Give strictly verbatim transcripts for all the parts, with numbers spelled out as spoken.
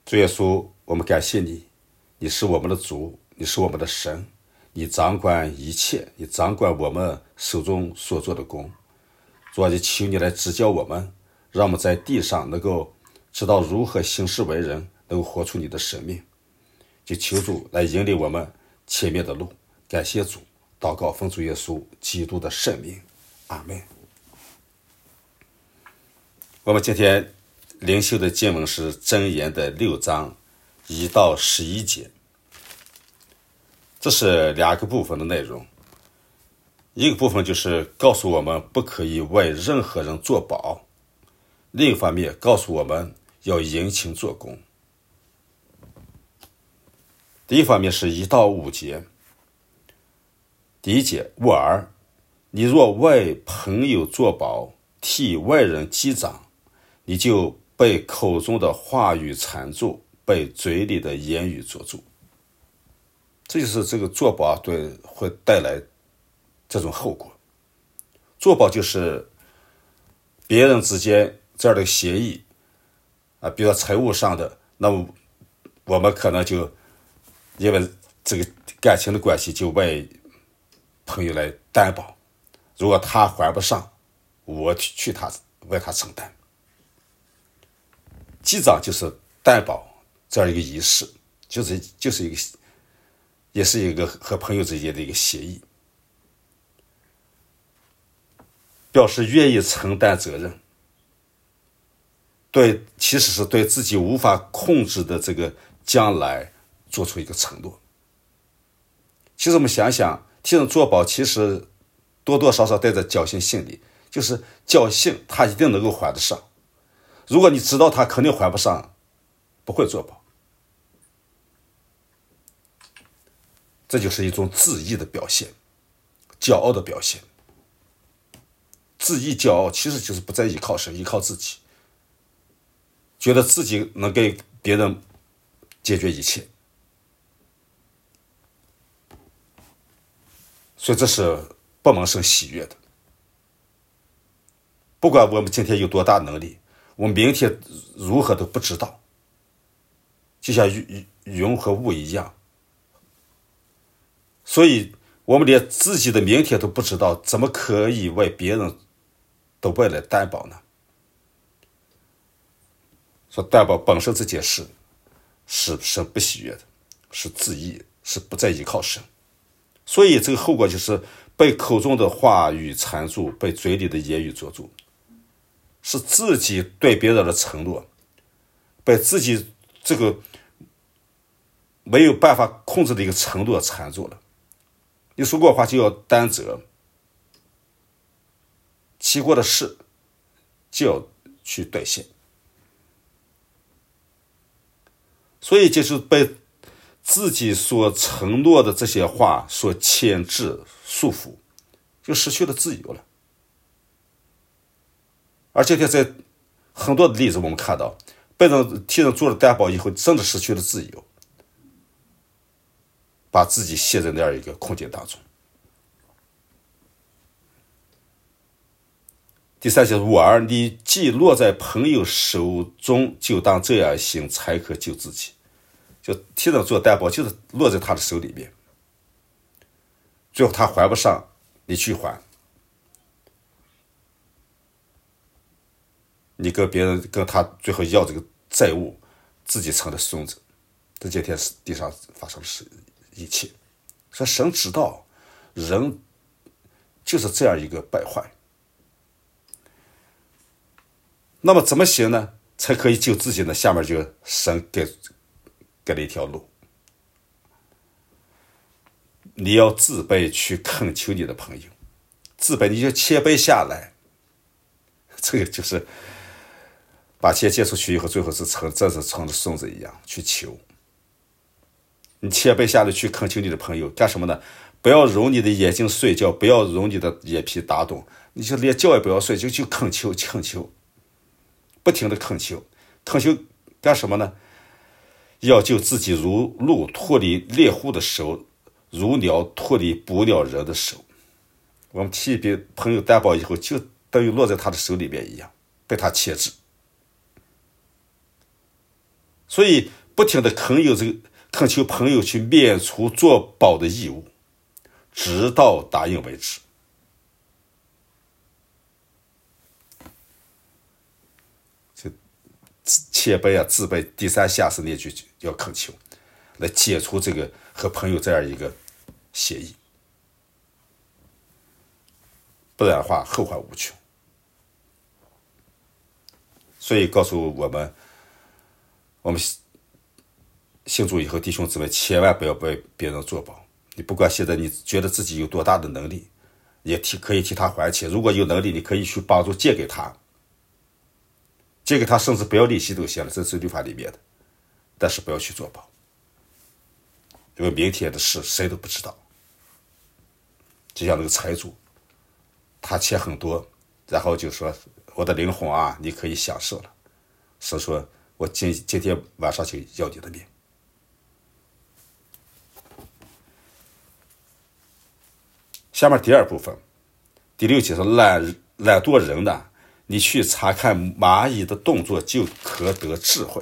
主耶稣，我们感谢你，你是我们的主，你是我们的神，你掌管一切，你掌管我们手中所做的工。主啊，就求你来指教我们，让我们在地上能够知道如何行事为人，能够活出你的生命。就求主来引领我们前面的路。感谢主，祷告奉主耶稣基督的圣名，阿们。我们今天灵修的经文是箴言的六章一到十一节，这是两个部分的内容。一个部分就是告诉我们不可以为任何人作保，另一方面告诉我们要殷勤做工。第一方面是一到五节。第一节，我儿，你若为朋友作保，替外人击掌，你就被口中的话语缠住，被嘴里的言语捉住。这就是这个作保对会带来这种后果。作保就是别人之间这样的协议啊，比如说财务上的，那么我们可能就因为这个感情的关系，就为朋友来担保，如果他还不上，我去他为他承担。击掌就是担保这样一个仪式，就是就是一个也是一个和朋友之间的一个协议，表示愿意承担责任，对，其实是对自己无法控制的这个将来做出一个承诺。其实我们想想，替人作保其实多多少少带着侥幸心理，就是侥幸他一定能够还得上。如果你知道他肯定还不上，不会作保。这就是一种自义的表现，骄傲的表现。自义骄傲其实就是不再依靠神，依靠自己，觉得自己能给别人解决一切。所以这是不蒙神喜悦的。不管我们今天有多大能力，我们明天如何都不知道，就像云和雾一样。所以我们连自己的明天都不知道，怎么可以为别人都为了担保呢？说担保本身这件事是神不喜悦的，是自义，是不再依靠神。所以这个后果就是被口中的话语缠住，被嘴里的言语捉住，是自己对别人的承诺被自己这个没有办法控制的一个承诺缠住了。你说过话就要担责，起过的事就要去兑现，所以就是被自己所承诺的这些话所牵制束缚，就失去了自由了。而今天在很多的例子我们看到，被人替人做了担保以后，真的失去了自由，把自己陷在那样一个空间当中。第三就是我儿，你既落在朋友手中，就当这样行，才可救自己。就替人做担保，就是落在他的手里面，最后他还不上，你去还，你跟别人跟他最后要这个债务，自己成了孙子。这今天地上发生的一切，所以神知道人就是这样一个败坏。那么怎么行呢？才可以救自己呢？下面就神给给了一条路，你要自卑去恳求你的朋友，自卑你就谦卑下来，这个就是把钱借出去以后，最后是成真是成了孙子一样去求。你谦卑下来去恳求你的朋友干什么呢？不要揉你的眼睛睡觉，不要揉你的眼皮打盹，你就连觉也不要睡，就去恳求恳求，不停的恳求，恳求干什么呢？要救自己如鹿脱离猎户的手，如鸟脱离捕鸟人的手。我们替别朋友担保以后，就等于落在他的手里面一样，被他牵制。所以不停的恳求这个恳求朋友去免除做保的义务，直到答应为止。这谦卑啊，自卑，第三下是那句要恳求，来解除这个和朋友这样一个协议，不然的话后患无穷。所以告诉我们，我们信主以后，弟兄姊妹千万不要被别人作保。你不管现在你觉得自己有多大的能力，也替可以替他还钱。如果有能力，你可以去帮助借给他，借给他，甚至不要利息都行了，这是律法里面的。但是不要去作保，因为明天的事谁都不知道。就像那个财主，他钱很多，然后就说我的灵魂啊，你可以享受了。神说我今今天晚上就要你的命。下面第二部分，第六节说懒懒惰人呢，你去查看蚂蚁的动作，就可得智慧。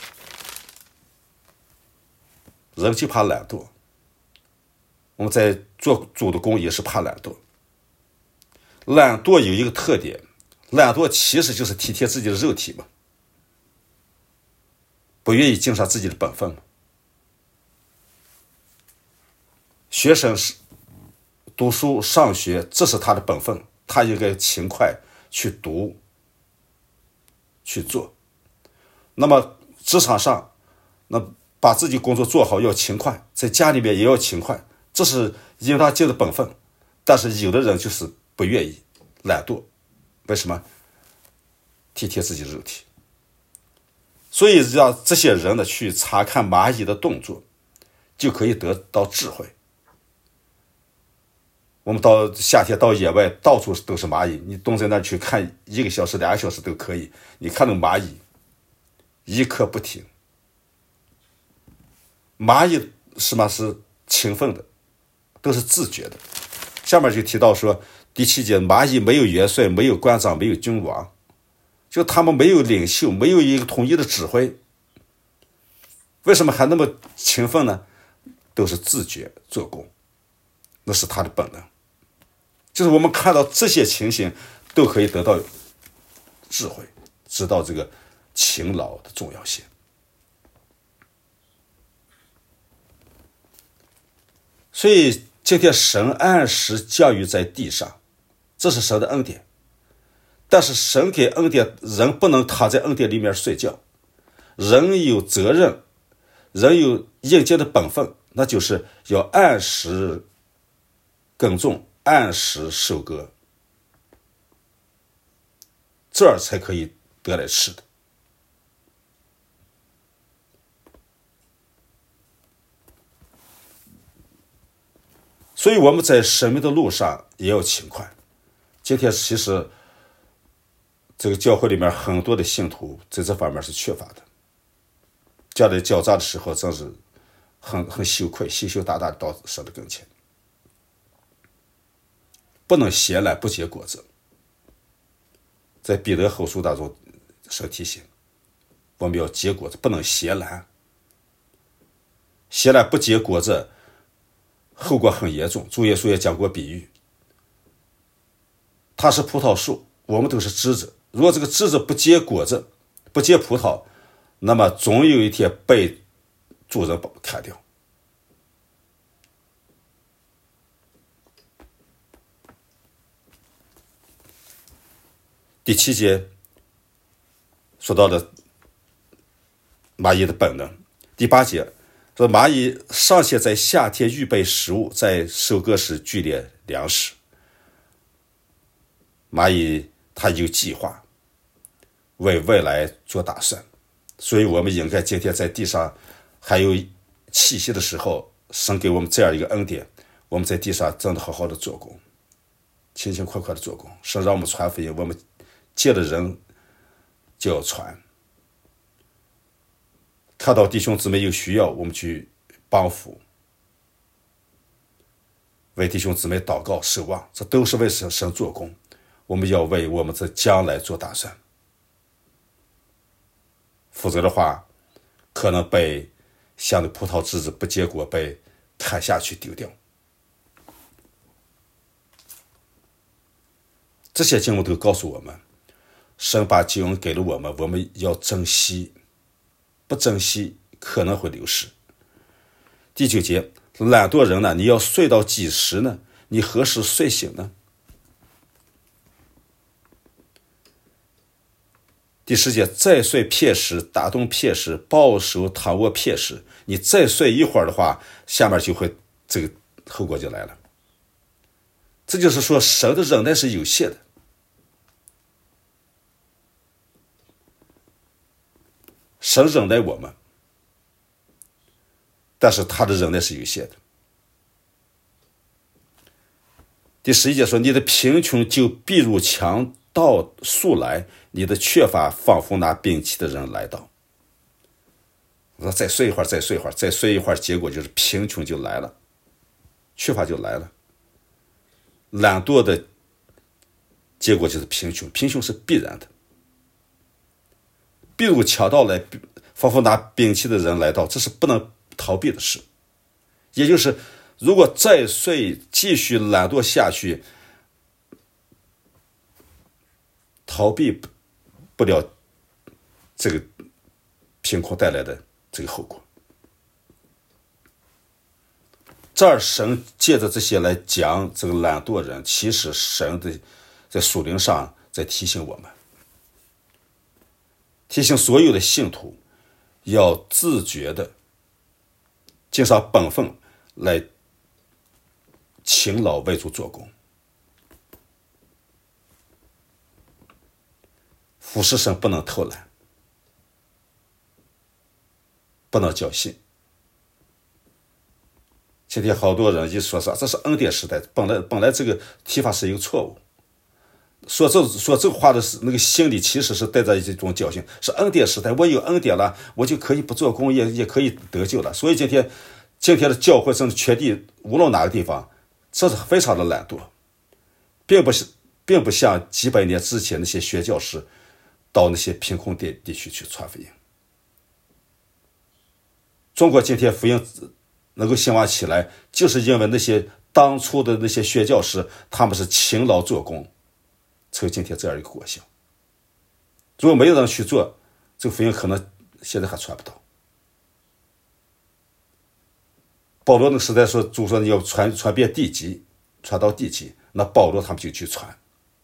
人就怕懒惰，我们在做主的工也是怕懒惰。懒惰有一个特点，懒惰其实就是体贴自己的肉体嘛，不愿意尽上自己的本分嘛。学生是读书上学，这是他的本分，他应该勤快去读去做。那么职场上，那把自己工作做好要勤快，在家里面也要勤快，这是应当尽的本分。但是有的人就是不愿意，懒惰，为什么？体贴自己的肉体。所以让这些人呢去查看蚂蚁的动作，就可以得到智慧。我们到夏天到野外，到处都是蚂蚁，你蹲在那儿去看一个小时两个小时都可以，你看到蚂蚁一刻不停。蚂蚁什么是勤奋的，都是自觉的。下面就提到说，第七节，蚂蚁没有元帅，没有官长，没有君王，就他们没有领袖，没有一个统一的指挥，为什么还那么勤奋呢？都是自觉做工，那是他的本能。就是我们看到这些情形，都可以得到智慧，知道这个勤劳的重要性。所以今天神按时降雨在地上，这是神的恩典。但是神给恩典，人不能躺在恩典里面睡觉，人有责任，人有应尽的本分，那就是要按时耕种，按时收割，这儿才可以得来吃的。所以我们在生命的路上也要勤快。今天其实这个教会里面很多的信徒在这方面是缺乏的，家里交账的时候真是很很羞愧，羞羞答答的到神的跟前。不能闲懒不结果子，在彼得后书当中神提醒我们要结果子，不能闲懒。闲懒不结果子后果很严重。主耶稣也讲过比喻，他是葡萄树，我们都是枝子，如果这个枝子不结果子，不结葡萄，那么总有一天被主人砍掉。第七节说到了蚂蚁的本能。第八节说蚂蚁尚且在夏天预备食物，在收割时聚敛粮食。蚂蚁它有计划，为未来做打算，所以我们应该今天在地上还有气息的时候，神给我们这样一个恩典，我们在地上真的好好的做工，勤勤快快的做工。神让我们传福音，我们借的人就要传，看到弟兄姊妹有需要，我们去帮扶，为弟兄姊妹祷告守望，这都是为神神做工。我们要为我们的将来做打算，否则的话可能被像那葡萄枝子不结果被砍下去丢掉。这些经文都告诉我们，神把救恩给了我们，我们要珍惜，不珍惜可能会流失。第九节，懒惰人呢，你要睡到几时呢？你何时睡醒呢？第十节，再睡片时，打盹片时，抱手躺卧片时，你再睡一会儿的话，下面就会这个后果就来了。这就是说，神的忍耐是有限的。神忍耐我们，但是他的忍耐是有限的。第十一节说，你的贫穷就必如强盗速来，你的缺乏仿佛拿兵器的人来到。我说再睡一会儿，再睡一会儿，再睡一会儿，结果就是贫穷就来了，缺乏就来了。懒惰的结果就是贫穷，贫穷是必然的。必如强盗来，仿佛拿兵器的人来到，这是不能逃避的事。也就是如果再睡继续懒惰下去，逃避不了这个贫困带来的这个后果。这儿神借着这些来讲这个懒惰人，其实神的在属灵上在提醒我们，提醒所有的信徒要自觉的尽上本分来勤劳为主做工，服侍神不能偷懒，不能侥幸。今天好多人一说啥，这是恩典时代，本来本来这个提法是一个错误。说这说这话的是那个心里其实是带着一种侥幸，是恩典时代，我有恩典了，我就可以不做工，也也可以得救了。所以今天今天的教会甚至全地无论哪个地方，这是非常的懒惰，并不是并不像几百年之前那些宣教士到那些贫困地地区去传福音。中国今天福音能够兴旺起来，就是因为那些当初的那些宣教士，他们是勤劳做工，才有今天这样一个果效。如果没有人去做，这个福音可能现在还传不到。保罗那个时代说，主说你要传传遍地极，传到地极，那保罗他们就去传。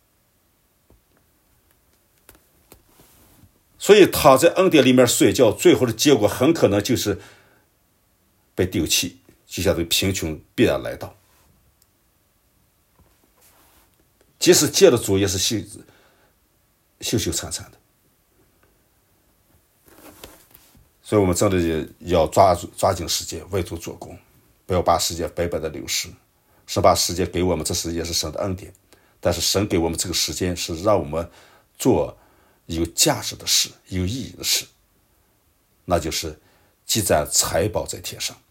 所以他在恩典里面睡觉，最后的结果很可能就是被丢弃，就像这个贫穷必然来到。即使借了主，也是羞羞羞惨惨的。所以我们真的要抓住抓紧时间为主做工，不要把时间白白的流失。神把时间给我们，这是也是神的恩典，但是神给我们这个时间是让我们做有价值的事，有意义的事，那就是积攒财宝在天上。